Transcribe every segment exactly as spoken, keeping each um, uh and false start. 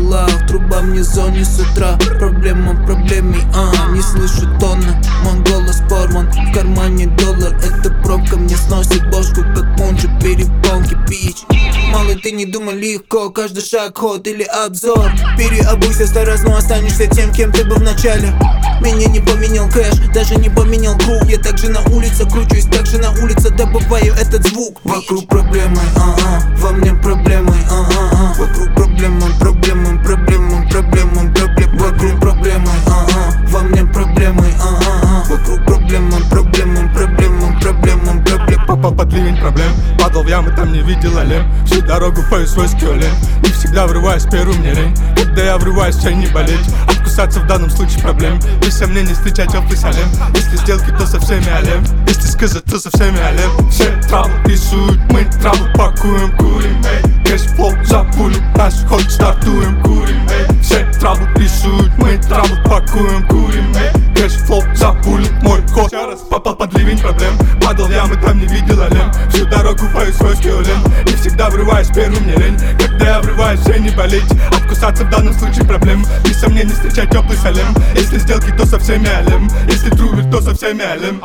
делах. Труба мне звонит с утра, проблема в проблеме, а не слышу тона, мой голос порван, в кармане доллар. Эта пробка мне сносит бошку, как пунча перепонки пич. Малый, ты не думай легко, каждый шаг ход или обзор. Переобуйся, стараз, но останешься тем, кем ты был в начале. Меня не поменял кэш, даже не поменял круг. Я также на улице кручусь, также на улице добываю этот звук. Вокруг проблемы, а-а, во мне проблемы, а-а, вокруг проблемы, проблемы, проблемы, проблемы, проблемы. Вокруг проблемы, а-а, во мне проблемы, а-а, вокруг проблемы, проблемы, проблемы, проблемы, проблемы. Попал под ливень проблем, падал в ямы, там не видел алем. Всю дорогу пою свой скиолен, не всегда врываюсь, первым мне лень. Когда я врываюсь, чай не болеть, откусаться в данном случае проблем. Без сомнений встречать теплый салем. Если сделки, то со всеми алем, если сказать, то со всеми алем. Все травы рисуют, мы травы пакуем, курим, эй. Кэшфлоу за пулю, наш ход стартуем, курим, эй. Все травы рисуют, мы травы пакуем, курим, эй. Кэшфлоу за пулю, мой ход. Попал под ливень проблем, падал в ямы, там не видел алем. Всю дорогу пою свой скиолен, не всегда врываюсь, первым мне лень. Когда я врываюсь, все не болеть, откусаться в данном случае проблем. Без сомнений встречать теплый салем. Если сделки, то со всеми алем, если трувер, то со всеми алем.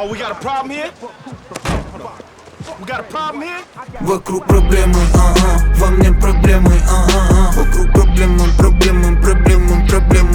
Вокруг проблемы, а-а, во мне проблемы, а-а, вокруг проблемы, проблемы, проблемы, проблемы.